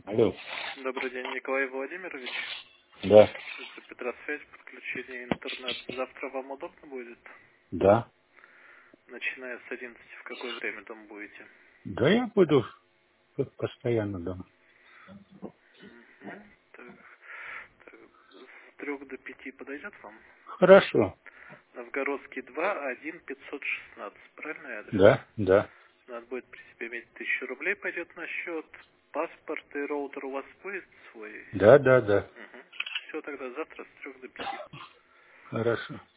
Алло. Добрый день, Николай Владимирович. Да. Это Петросвязь, подключение интернет. Завтра вам удобно будет? Да. Начиная с 11, в какое время там будете? Да, я буду постоянно дома. Мгм. Так, с 3 до 5 подойдет вам? Хорошо. Новгородский 2, 1, 516. Правильный адрес? Да, да. Надо будет при себе иметь 1000 рублей, пойдет на счет. Паспорт и роутер у вас будет свой? Да, да, да. Все, тогда завтра с 3 до 5. Хорошо.